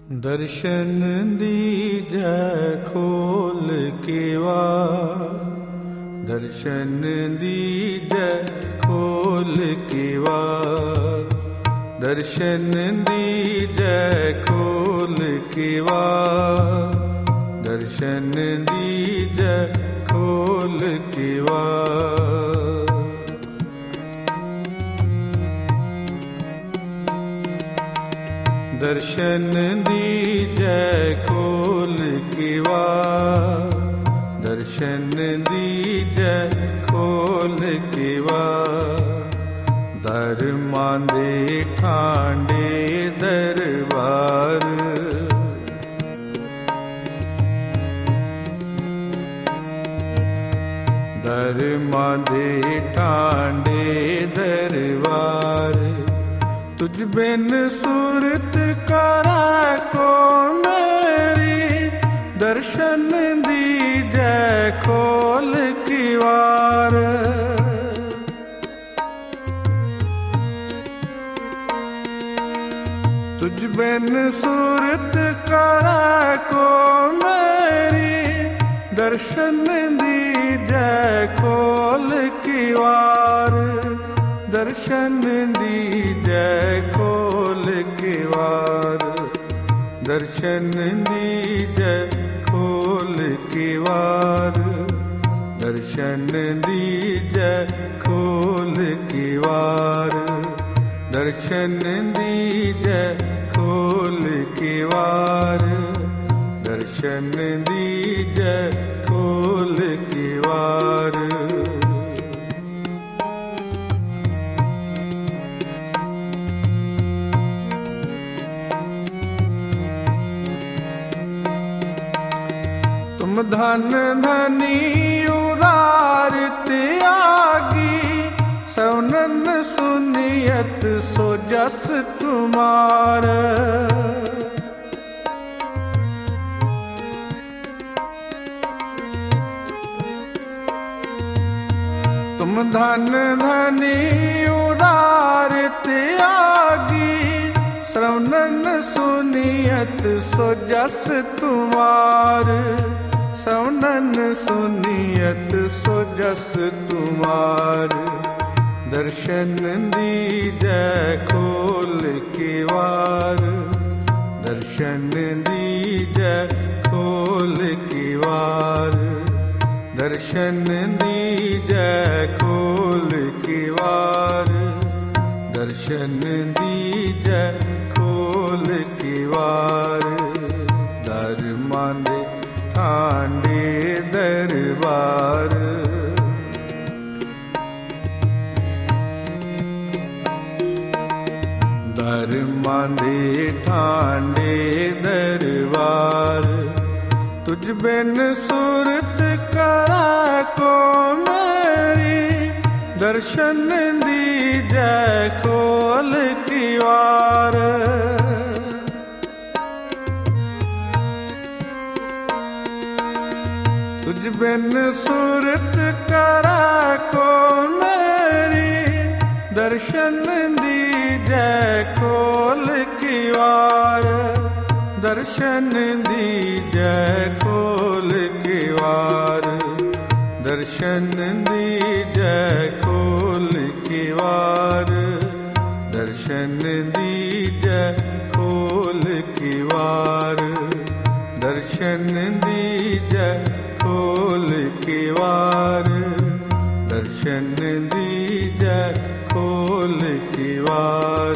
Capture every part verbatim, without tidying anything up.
दर्शन दीजै खोल के वार, दर्शन दीजै खोल के वार, दर्शन दीजै खोल के वार, दर्शन दीजै खोल के वार। दर्शन दीजै खोल के वार, दर्शन दीजै खोल के वार, दर मांदे ठांडे दरबार, दर मांदे ठांडे दरबार। तुझ बिन सूरत करै को मेरी, दर्शन दीजै खोल की वार। तुझ बिन सूरत करै को मेरी, दर्शन दीजै खोल की वार, दर्शन दीजै खोल के वार, दर्शन दीजै खोल के वार, दर्शन दीजै खोल के वार, दर्शन दीजै खोल के वार, दर्शन दीजै खोल के वार। तुम धन धनी उदार त्यागी, सौनन सुनियत सो जस तुम्हार। तुम धन धनी उदार त्यागी, श्रवणन सुनियत सो जस तुम्हार, श्रवणन सुनियत सो जस तुम्हार। दर्शन दीजै खोल के वार, दर्शन दीजै खोल के वार, दर्शन दीजै खोल के वार, दर्शन दीजै खोल के वार। दर मांदे ठांडे दरबार, दर मांदे ठांडे दरबार। तुझ बिन सूरत करै को मेरी, दर्शन दीजै खोल की वार। तुझ बिन सूरत करै को मेरी, दर्शन दीजै खोल की वार, दर्शन दीजै खोल की वार, दर्शन दीजै खोल की वार, दर्शन दीजै खोल की वार, दर्शन दीजै खोल की वार, दर्शन दीजै खोल की वार।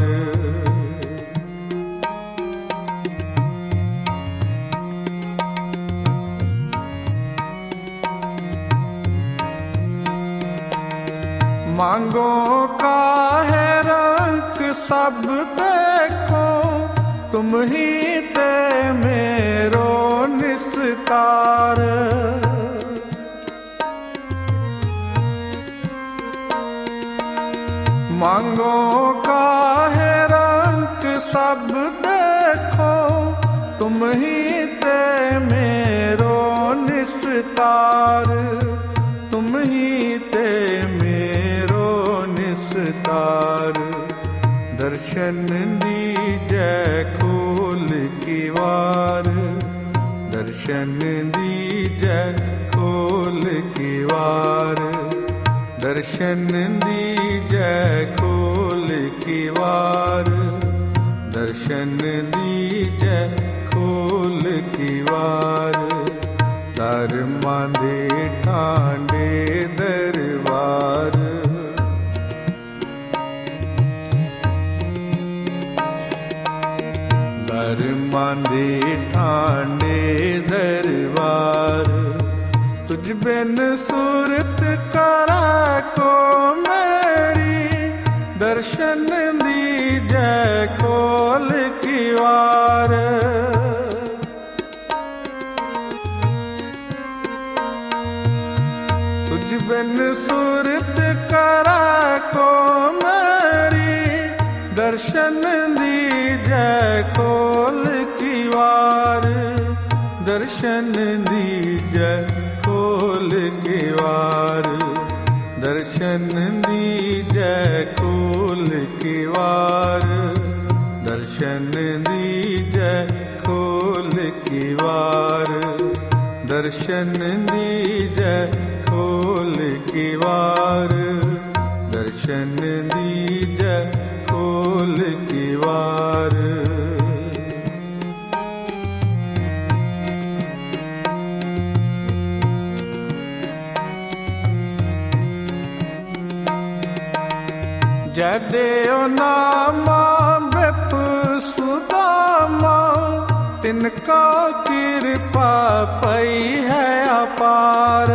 मांगो काहे रंग सब देखो, तुम ही ते मेरो निस्तार। मांगो काहे रंग सब देखो, तुम ही ते मेरो निस्तार, तुम ही ते मेरो निस्तार। दर्शन दीजै खोल की वार, दर्शन दीजै खोल किवार, दर्शन दीजै खोल किवार, दर्शन दीजै खोल किवार। दर मांदे ठांडे दरबार, दर मांदे ठांडे दरबार। तुझ बिन सूरत करा को मेरी, दर्शन दीजै खोल किवार। तुझ बिन सूरत करा को मेरी, दर्शन दीजै खोल किवार, दर्शन दीजै खोल किवार, दर्शन दीजै खोल किवार, दर्शन दीजै खोल किवार, दर्शन दीजै खोल किवार, दर्शन दीजै खोल किवार। जय देव नामा बिप सुदामा, तिनका कृपा पई है अपार।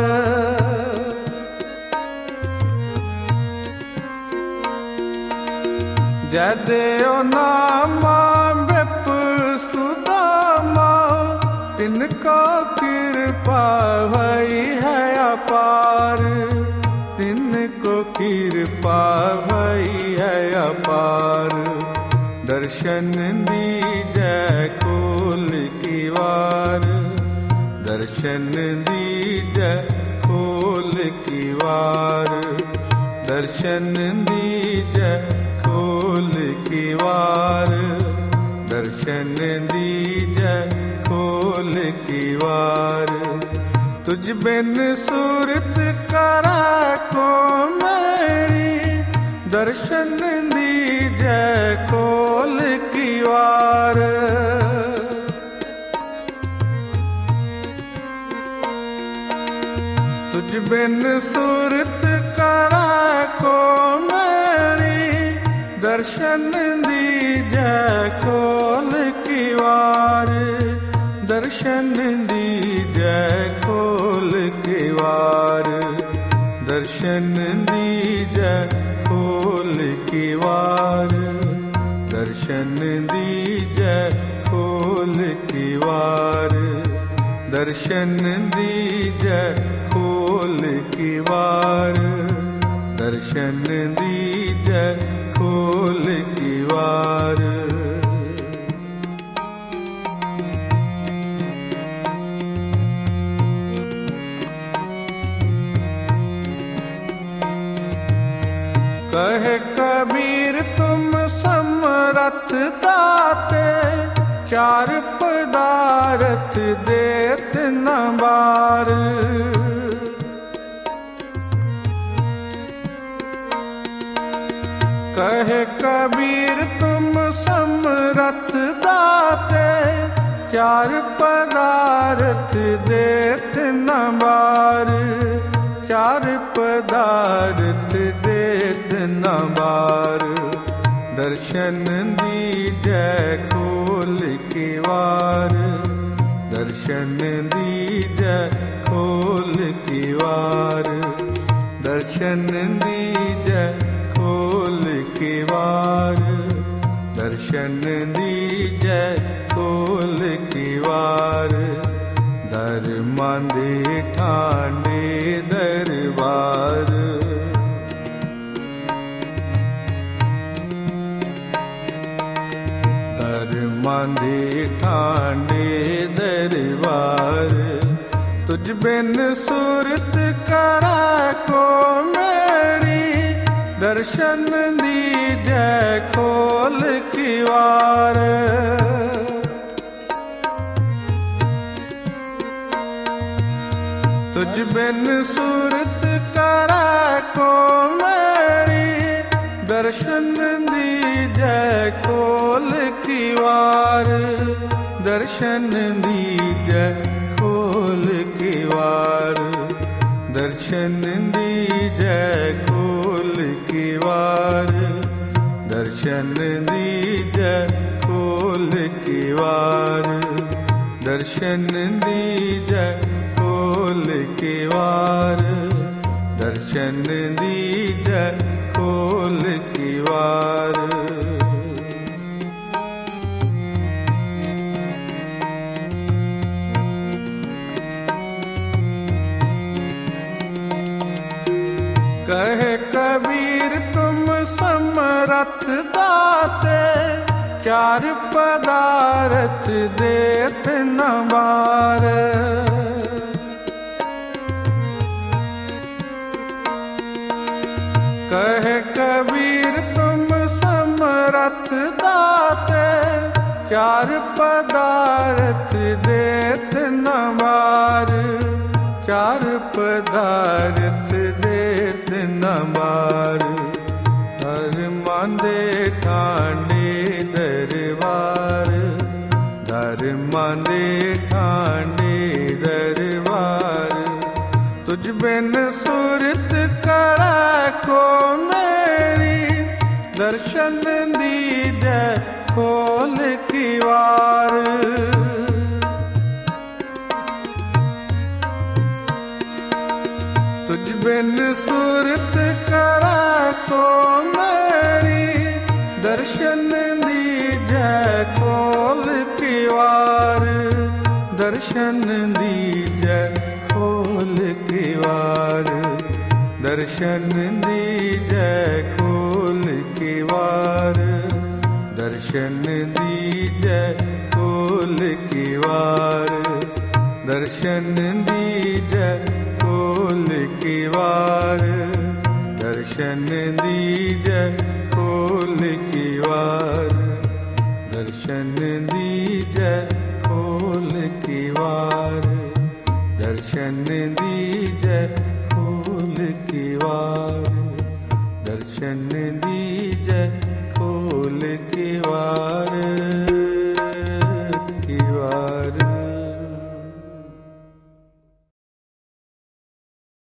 जय देव नामा बिप सुदामा, तिनका कृपा भई है अपार, तिनको कृपा भई है अपार। दर्शन दीजै खोल किवार, दर्शन दीजै खोल किवार, दर्शन दीजै खोल किवार, दर्शन दीजै खोल किवार। तुझ बिन सूरत करा को मेरी, दर्शन दीजै खोल किवार। तुझ बिन सूरत करा को मेरी, दर्शन दीजै खोल किवार, दर्शन दीजै खोल किवार, दर्शन दीजै खोल किवार, दर्शन दीजै खोल किवार, दर्शन दीजै खोल किवार, दर्शन दीजै खोल किवार। कहे कबीर तुम समरथ दाते, चार पदारथ देत न बार। कहे कबीर तुम समरथ दाते, चार पदारथ देत न बार, चार पदारथ देत न बार। दर्शन दीजै खोल किवार, दर्शन दीजै खोल किवार, दर्शन दीजै खोल किवार, दर्शन दीजै खोल किवार। दर मांदे ठांडे दरबार, दर मांदे ठांडे दरबार। तुझ बिन सूरत करा को मेरी, दर्शन दीजै खोल किवार। तुझ बिन सूरत करै को मेरी, दर्शन दीजै खोल किवार, दर्शन दीजै खोल किवार, दर्शन दीजै खोल किवार, दर्शन दीजै खोल किवार, दर्शन दीजै खोल किवार, दर्शन दीजै खोल किवार। कहे कबीर तुम समरथ दाते, चार पदारथ देत न बार। कहे कबीर तुम समरथ दाते, चार पदारथ देत न बार, चार पदारथ देत न बार। हर मांदे ठाणे दरबार, धर मांदे ठाणे दरबार, तुझ बिन सुरत करै को मेरी, दर्शन दीजै खोल किवार। तुझ बिन सुरत करै को मेरी, दर्शन दीजै खोल किवार, दर्शन दीजै खोल किवार, दर्शन दीजै खोल किवार, दर्शन दीजै खोल किवार, दर्शन दीजै खोल किवार, दर्शन दीजै खोल किवार, दर्शन दीजै खोल किवार, दर्शन दीजै खोल किवार, दर्शन दीजै खोल किवार।